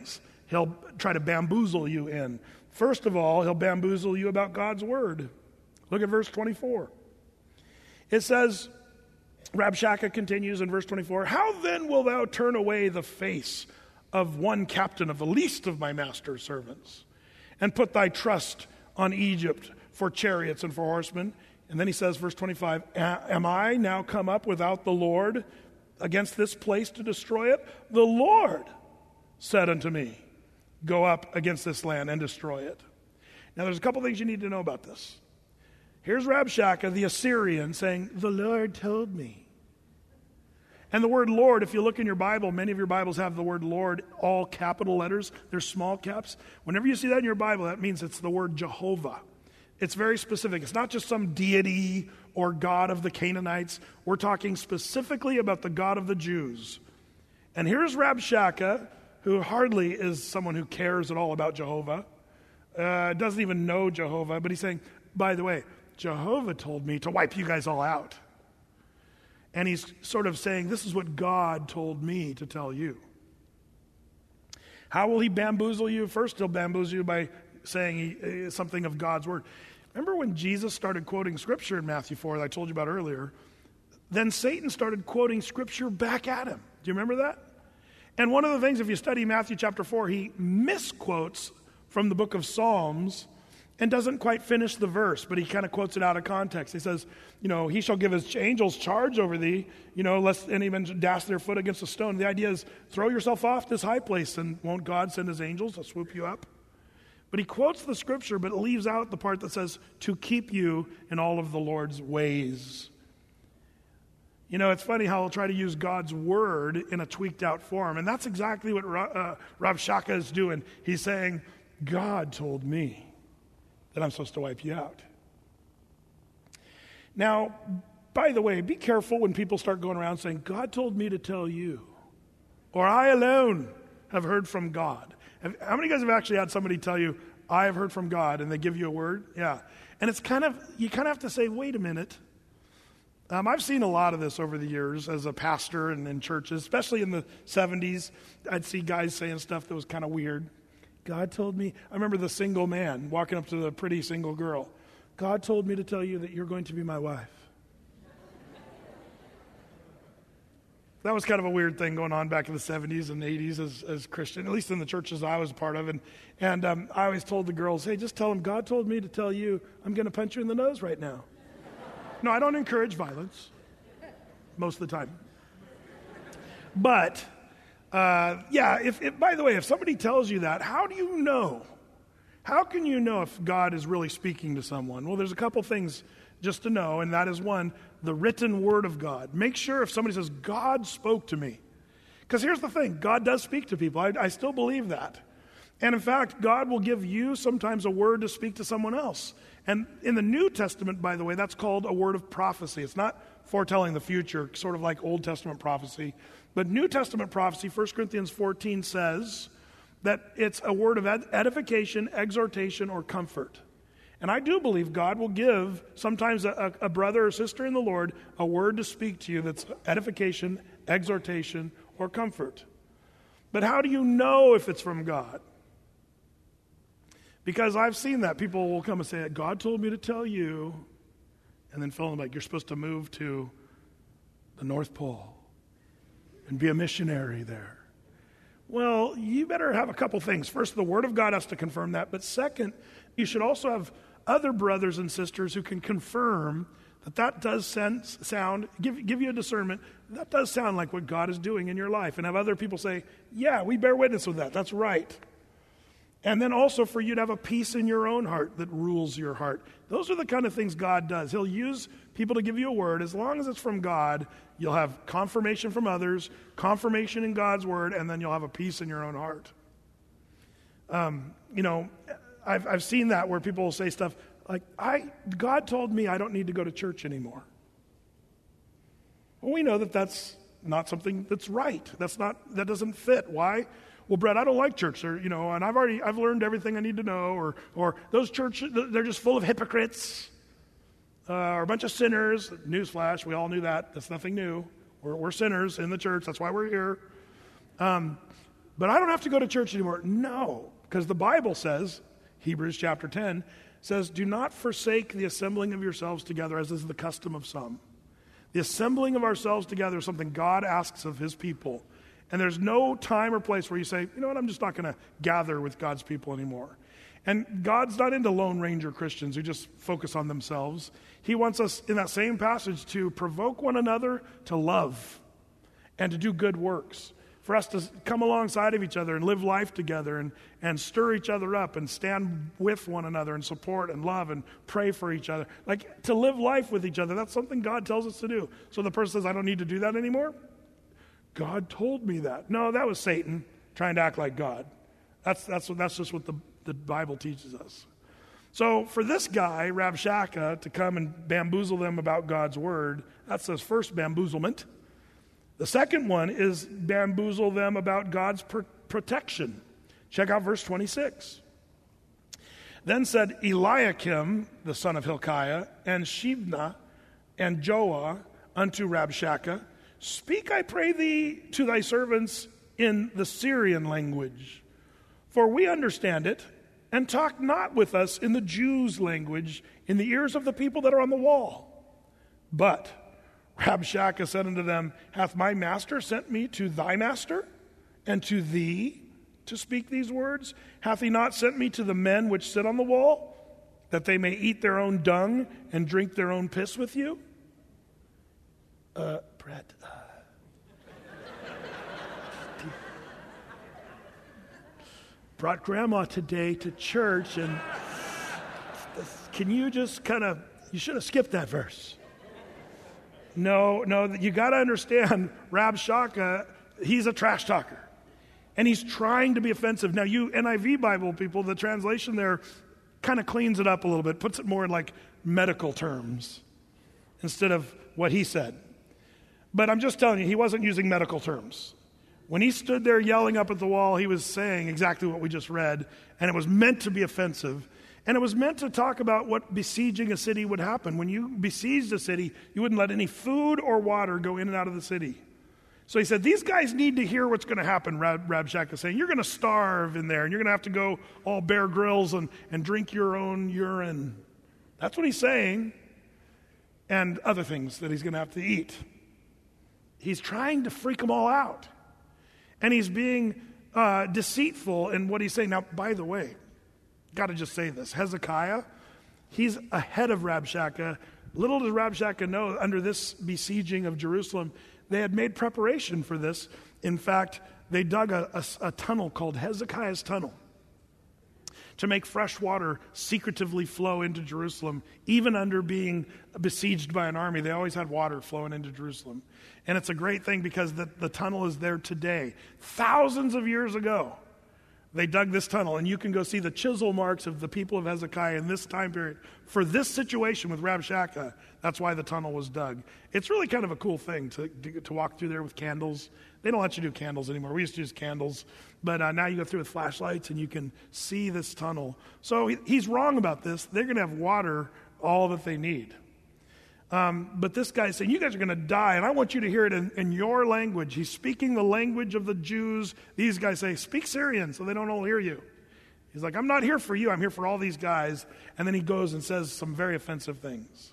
he'll try to bamboozle you in. First of all, he'll bamboozle you about God's word. Look at verse 24. It says, Rabshakeh continues in verse 24, "How then wilt thou turn away the face of one captain of the least of my master's servants, and put thy trust on Egypt for chariots and for horsemen?" And then he says, verse 25, "Am I now come up without the Lord against this place to destroy it? The Lord said unto me, go up against this land and destroy it." Now there's a couple things you need to know about this. Here's Rabshakeh, the Assyrian, saying, "The Lord told me." And the word Lord, if you look in your Bible, many of your Bibles have the word Lord, all capital letters. They're small caps. Whenever you see that in your Bible, that means it's the word Jehovah. It's very specific. It's not just some deity or God of the Canaanites. We're talking specifically about the God of the Jews. And here's Rabshakeh, who hardly is someone who cares at all about Jehovah, doesn't even know Jehovah, but he's saying, by the way, Jehovah told me to wipe you guys all out. And he's sort of saying, this is what God told me to tell you. How will he bamboozle you? First, he'll bamboozle you by saying something of God's word. Remember when Jesus started quoting Scripture in Matthew 4 that I told you about earlier? Then Satan started quoting Scripture back at him. Do you remember that? And one of the things, if you study Matthew chapter 4, he misquotes from the book of Psalms and doesn't quite finish the verse, but he kind of quotes it out of context. He says, he shall give his angels charge over thee, lest any man dash their foot against a stone. The idea is, throw yourself off this high place, and won't God send his angels to swoop you up? But he quotes the Scripture, but leaves out the part that says, to keep you in all of the Lord's ways. It's funny how he'll try to use God's word in a tweaked out form, and that's exactly what Rabshakeh is doing. He's saying, God told me that I'm supposed to wipe you out. Now, by the way, be careful when people start going around saying, God told me to tell you, or I alone have heard from God. How many of you guys have actually had somebody tell you, I have heard from God, and they give you a word? Yeah. And you kind of have to say, wait a minute. I've seen a lot of this over the years as a pastor and in churches, especially in the 70s. I'd see guys saying stuff that was kind of weird. God told me. I remember the single man walking up to the pretty single girl. God told me to tell you that you're going to be my wife. That was kind of a weird thing going on back in the 70s and 80s as Christian, at least in the churches I was a part of. And I always told the girls, hey, just tell them, God told me to tell you I'm going to punch you in the nose right now. No, I don't encourage violence most of the time. But, by the way, if somebody tells you that, how do you know? How can you know if God is really speaking to someone? Well, there's a couple things just to know, and that is one, the written word of God. Make sure if somebody says, God spoke to me. Because here's the thing, God does speak to people. I still believe that. And in fact, God will give you sometimes a word to speak to someone else. And in the New Testament, by the way, that's called a word of prophecy. It's not foretelling the future, sort of like Old Testament prophecy. But New Testament prophecy, 1 Corinthians 14 says that it's a word of edification, exhortation, or comfort. And I do believe God will give sometimes a brother or sister in the Lord a word to speak to you that's edification, exhortation, or comfort. But how do you know if it's from God? Because I've seen that. People will come and say, God told me to tell you, and then fill in like, you're supposed to move to the North Pole and be a missionary there. Well, you better have a couple things. First, the Word of God has to confirm that. But second, you should also have other brothers and sisters who can confirm that does sound, give you a discernment, that does sound like what God is doing in your life. And have other people say, yeah, we bear witness with that. That's right. And then also for you to have a peace in your own heart that rules your heart. Those are the kind of things God does. He'll use people to give you a word. As long as it's from God, you'll have confirmation from others, confirmation in God's word, and then you'll have a peace in your own heart. I've seen that where people will say stuff like, God told me I don't need to go to church anymore. Well, we know that that's not something that's right. That doesn't fit. Why? Well, Brett, I don't like church. And I've learned everything I need to know, or those churches, they're just full of hypocrites, or a bunch of sinners. Newsflash, we all knew that. That's nothing new. We're sinners in the church. That's why we're here. but I don't have to go to church anymore. No, because the Bible says, Hebrews chapter 10, says, do not forsake the assembling of yourselves together, as is the custom of some. The assembling of ourselves together is something God asks of his people. And there's no time or place where you say, you know what, I'm just not going to gather with God's people anymore. And God's not into Lone Ranger Christians who just focus on themselves. He wants us in that same passage to provoke one another to love and to do good works. For us to come alongside of each other and live life together and stir each other up and stand with one another and support and love and pray for each other. Like, to live life with each other, that's something God tells us to do. So the person says, I don't need to do that anymore? God told me that. No, that was Satan trying to act like God. That's just what the Bible teaches us. So for this guy, Rabshakeh, to come and bamboozle them about God's word, that's his first bamboozlement. The second one is bamboozle them about God's protection. Check out verse 26. Then said Eliakim, the son of Hilkiah, and Shebna, and Joah unto Rabshakeh, speak, I pray thee, to thy servants in the Syrian language, for we understand it, and talk not with us in the Jews' language in the ears of the people that are on the wall. But Rabshakeh said unto them, hath my master sent me to thy master, and to thee to speak these words? Hath he not sent me to the men which sit on the wall, that they may eat their own dung and drink their own piss with you? Brett, brought Grandma today to church, and can you just you should have skipped that verse. No, you got to understand, Rabshakeh, he's a trash talker. And he's trying to be offensive. Now, you NIV Bible people, the translation there kind of cleans it up a little bit, puts it more in like medical terms instead of what he said. But I'm just telling you, he wasn't using medical terms. When he stood there yelling up at the wall, he was saying exactly what we just read, and it was meant to be offensive. And it was meant to talk about what besieging a city would happen. When you besieged a city, you wouldn't let any food or water go in and out of the city. So he said, these guys need to hear what's going to happen, Rabshakeh saying. You're going to starve in there, and you're going to have to go all Bear Grylls and drink your own urine. That's what he's saying. And other things that he's going to have to eat. He's trying to freak them all out. And he's being deceitful in what he's saying. Now, by the way, got to just say this. Hezekiah, he's ahead of Rabshakeh. Little does Rabshakeh know, under this besieging of Jerusalem, they had made preparation for this. In fact, they dug a tunnel called Hezekiah's Tunnel to make fresh water secretively flow into Jerusalem. Even under being besieged by an army, they always had water flowing into Jerusalem. And it's a great thing because the tunnel is there today. Thousands of years ago, they dug this tunnel, and you can go see the chisel marks of the people of Hezekiah in this time period. For this situation with Rabshakeh, that's why the tunnel was dug. It's really kind of a cool thing to walk through there with candles. They don't let you do candles anymore. We used to use candles, but now you go through with flashlights, and you can see this tunnel. So he's wrong about this. They're going to have water, all that they need. But this guy's saying, you guys are going to die, and I want you to hear it in your language. He's speaking the language of the Jews. These guys say, speak Syrian, so they don't all hear you. He's like, I'm not here for you. I'm here for all these guys. And then he goes and says some very offensive things.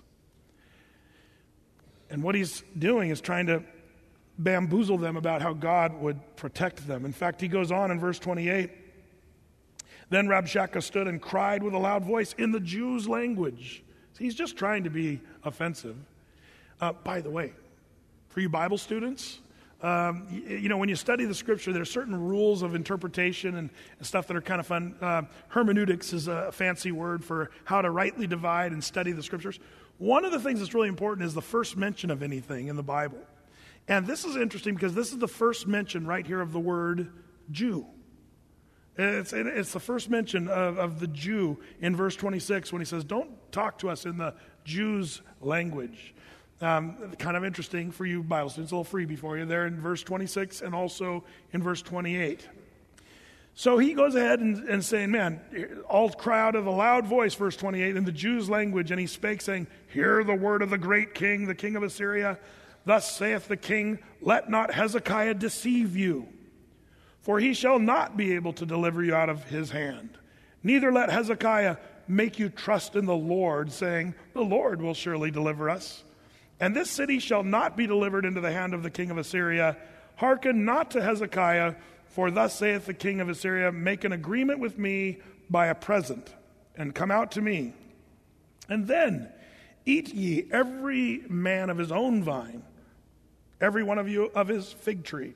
And what he's doing is trying to bamboozle them about how God would protect them. In fact, he goes on in verse 28. Then Rabshakeh stood and cried with a loud voice in the Jews' language. He's just trying to be offensive. By the way, for you Bible students, when you study the Scripture, there are certain rules of interpretation and stuff that are kind of fun. Hermeneutics is a fancy word for how to rightly divide and study the Scriptures. One of the things that's really important is the first mention of anything in the Bible. And this is interesting because this is the first mention right here of the word Jew. It's the first mention of the Jew in verse 26 when he says, don't talk to us in the Jews' language. Kind of interesting for you Bible students, a little freebie for you there in verse 26 and also in verse 28. So he goes ahead and saying, man, all cry out of a loud voice, verse 28, in the Jews' language, and he spake, saying, hear the word of the great king, the king of Assyria. Thus saith the king, let not Hezekiah deceive you. for he shall not be able to deliver you out of his hand. Neither let Hezekiah make you trust in the Lord, saying, the Lord will surely deliver us. And this city shall not be delivered into the hand of the king of Assyria. Hearken not to Hezekiah, for thus saith the king of Assyria, make an agreement with me by a present, and come out to me. And then eat ye every man of his own vine, every one of you of his fig tree,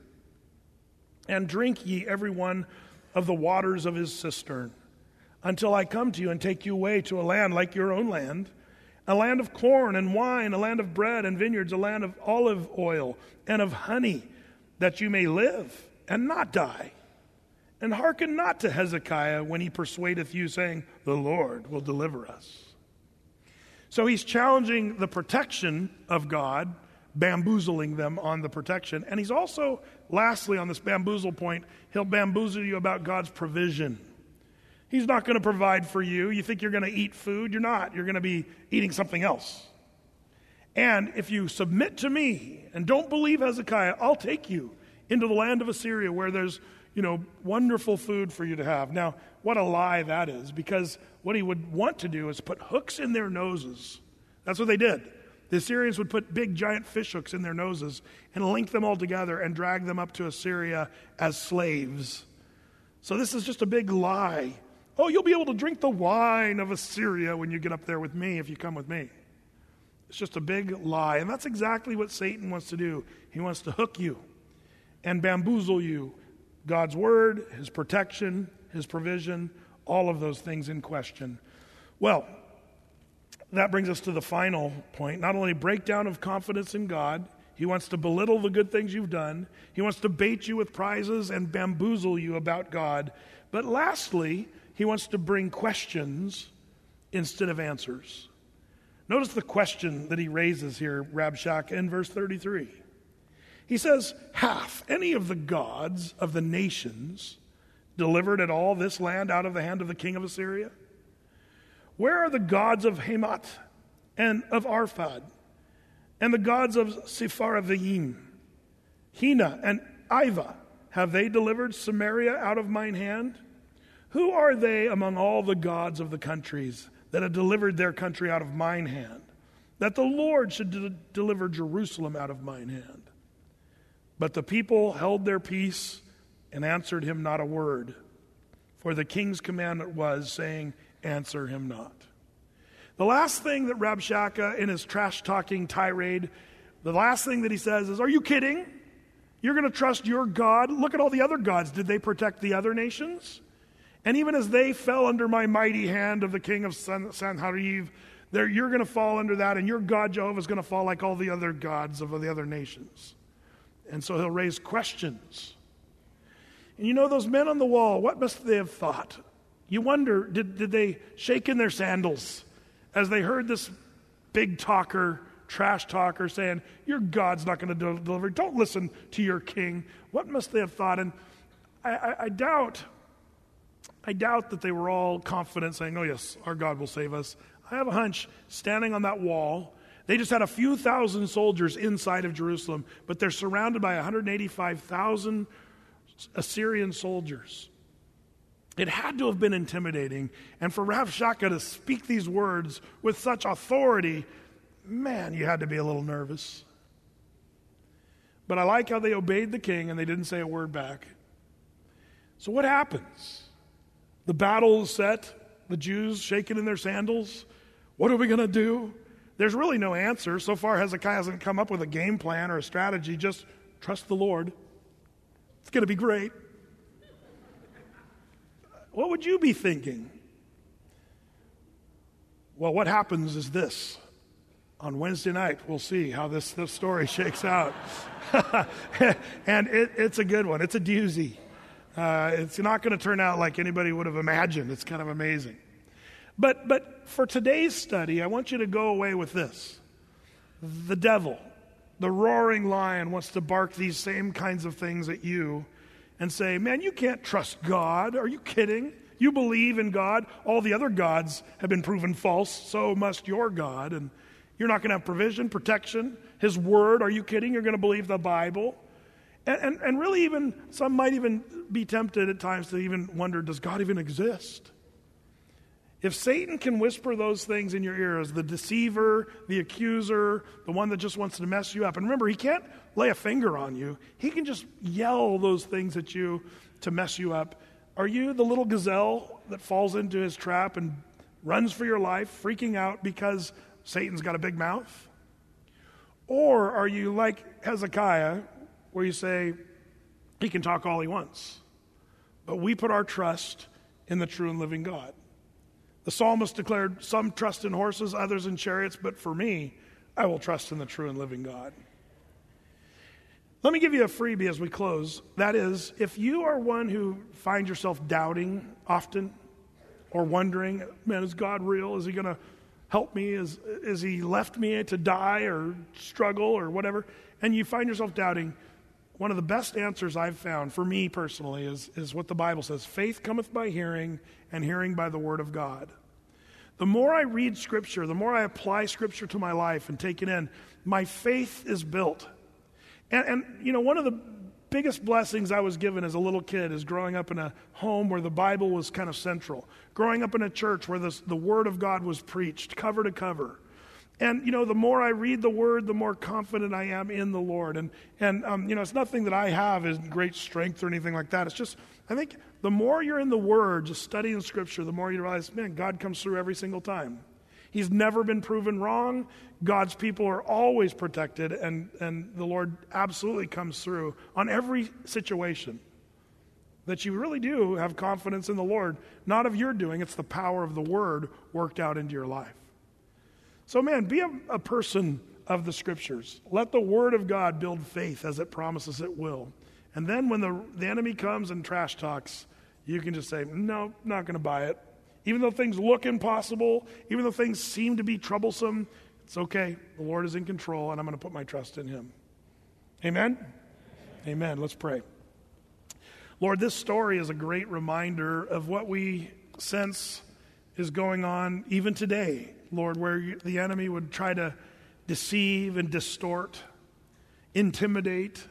and drink ye every one of the waters of his cistern, until I come to you and take you away to a land like your own land, a land of corn and wine, a land of bread and vineyards, a land of olive oil and of honey, that you may live and not die. And hearken not to Hezekiah when he persuadeth you, saying, the Lord will deliver us. So he's challenging the protection of God, bamboozling them on the protection. And he's also, lastly, on this bamboozle point, he'll bamboozle you about God's provision. He's not going to provide for you. You think you're going to eat food? You're not. You're going to be eating something else. And if you submit to me and don't believe Hezekiah, I'll take you into the land of Assyria where there's, wonderful food for you to have. Now, what a lie that is, because what he would want to do is put hooks in their noses. That's what they did. The Assyrians would put big, giant fish hooks in their noses and link them all together and drag them up to Assyria as slaves. So this is just a big lie. Oh, you'll be able to drink the wine of Assyria when you get up there with me if you come with me. It's just a big lie. And that's exactly what Satan wants to do. He wants to hook you and bamboozle you. God's word, his protection, his provision, all of those things in question. Well, that brings us to the final point. Not only breakdown of confidence in God, he wants to belittle the good things you've done. He wants to bait you with prizes and bamboozle you about God. But lastly, he wants to bring questions instead of answers. Notice the question that he raises here, Rabshakeh, in verse 33. He says, hath any of the gods of the nations delivered at all this land out of the hand of the king of Assyria? Where are the gods of Hamath and of Arphad, and the gods of Sepharvaim? Hena and Ivah, have they delivered Samaria out of mine hand? Who are they among all the gods of the countries that have delivered their country out of mine hand, that the Lord should deliver Jerusalem out of mine hand? But the people held their peace and answered him not a word. For the king's commandment was, saying, answer him not. The last thing that Rabshakeh, in his trash-talking tirade, the last thing that he says is, are you kidding? You're going to trust your God? Look at all the other gods. Did they protect the other nations? And even as they fell under my mighty hand of the king of Sanherib, you're going to fall under that, and your God Jehovah is going to fall like all the other gods of the other nations. And so he'll raise questions. And those men on the wall, what must they have thought? You wonder, did they shake in their sandals as they heard this big talker, trash talker saying, your God's not going to deliver. Don't listen to your king. What must they have thought? And I doubt that they were all confident saying, oh yes, our God will save us. I have a hunch, standing on that wall, they just had a few thousand soldiers inside of Jerusalem, but they're surrounded by 185,000 Assyrian soldiers. It had to have been intimidating. And for Rabshakeh to speak these words with such authority, man, you had to be a little nervous. But I like how they obeyed the king and they didn't say a word back. So what happens? The battle is set, the Jews shaking in their sandals. What are we going to do? There's really no answer. So far, Hezekiah hasn't come up with a game plan or a strategy. Just trust the Lord. It's going to be great. What would you be thinking? Well, what happens is this. On Wednesday night, we'll see how this story shakes out. And it's a good one. It's a doozy. It's not going to turn out like anybody would have imagined. It's kind of amazing. But for today's study, I want you to go away with this. The devil, the roaring lion, wants to bark these same kinds of things at you and say, man, you can't trust God. Are you kidding? You believe in God. All the other gods have been proven false. So must your God. And you're not going to have provision, protection, his word. Are you kidding? You're going to believe the Bible. And really even, some might even be tempted at times to even wonder, does God even exist? If Satan can whisper those things in your ear as the deceiver, the accuser, the one that just wants to mess you up. And remember, he can't lay a finger on you. He can just yell those things at you to mess you up. Are you the little gazelle that falls into his trap and runs for your life, freaking out because Satan's got a big mouth? Or are you like Hezekiah, where you say, he can talk all he wants, but we put our trust in the true and living God? The psalmist declared, some trust in horses, others in chariots, but for me, I will trust in the true and living God. Let me give you a freebie as we close. That is, if you are one who finds yourself doubting often or wondering, man, is God real? Is he going to help me? Is he left me to die or struggle or whatever? And you find yourself doubting, one of the best answers I've found for me personally is what the Bible says. Faith cometh by hearing, and hearing by the word of God. The more I read Scripture, the more I apply Scripture to my life and take it in, my faith is built. And one of the biggest blessings I was given as a little kid is growing up in a home where the Bible was kind of central. Growing up in a church where the Word of God was preached, cover to cover. And, the more I read the Word, the more confident I am in the Lord. And it's nothing that I have is great strength or anything like that. It's just, I think the more you're in the Word, just studying Scripture, the more you realize, man, God comes through every single time. He's never been proven wrong. God's people are always protected, and the Lord absolutely comes through on every situation. That you really do have confidence in the Lord, not of your doing, it's the power of the Word worked out into your life. So man, be a person of the Scriptures. Let the Word of God build faith as it promises it will. And then when the enemy comes and trash talks, you can just say, no, not going to buy it. Even though things look impossible, even though things seem to be troublesome, it's okay. The Lord is in control, and I'm going to put my trust in Him. Amen? Amen. Let's pray. Lord, this story is a great reminder of what we sense is going on even today, Lord, where the enemy would try to deceive and distort, intimidate,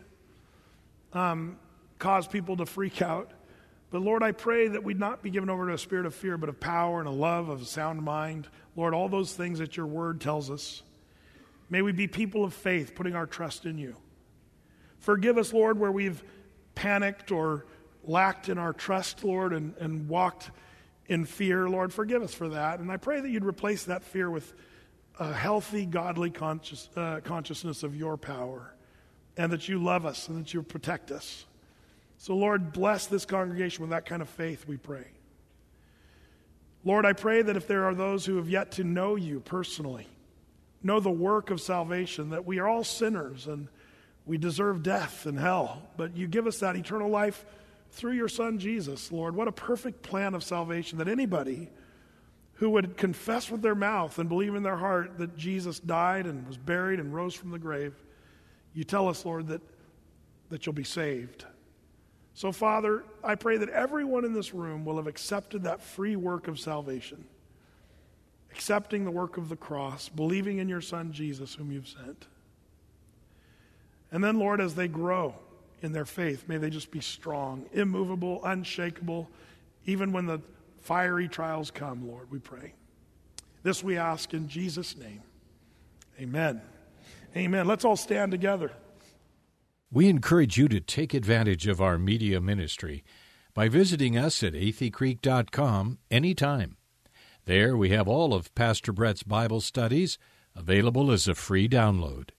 cause people to freak out. But Lord, I pray that we'd not be given over to a spirit of fear, but of power and a love, of a sound mind. Lord, all those things that your word tells us. May we be people of faith, putting our trust in you. Forgive us, Lord, where we've panicked or lacked in our trust, Lord, and walked in fear. Lord, forgive us for that. And I pray that you'd replace that fear with a healthy, godly consciousness of your power, and that you love us and that you protect us. So, Lord, bless this congregation with that kind of faith, we pray. Lord, I pray that if there are those who have yet to know you personally, know the work of salvation, that we are all sinners and we deserve death and hell, but you give us that eternal life through your Son, Jesus, Lord. What a perfect plan of salvation, that anybody who would confess with their mouth and believe in their heart that Jesus died and was buried and rose from the grave, you tell us, Lord, that you'll be saved. So, Father, I pray that everyone in this room will have accepted that free work of salvation, accepting the work of the cross, believing in your Son, Jesus, whom you've sent. And then, Lord, as they grow in their faith, may they just be strong, immovable, unshakable, even when the fiery trials come, Lord, we pray. This we ask in Jesus' name. Amen. Amen. Let's all stand together. We encourage you to take advantage of our media ministry by visiting us at atheycreek.com anytime. There we have all of Pastor Brett's Bible studies available as a free download.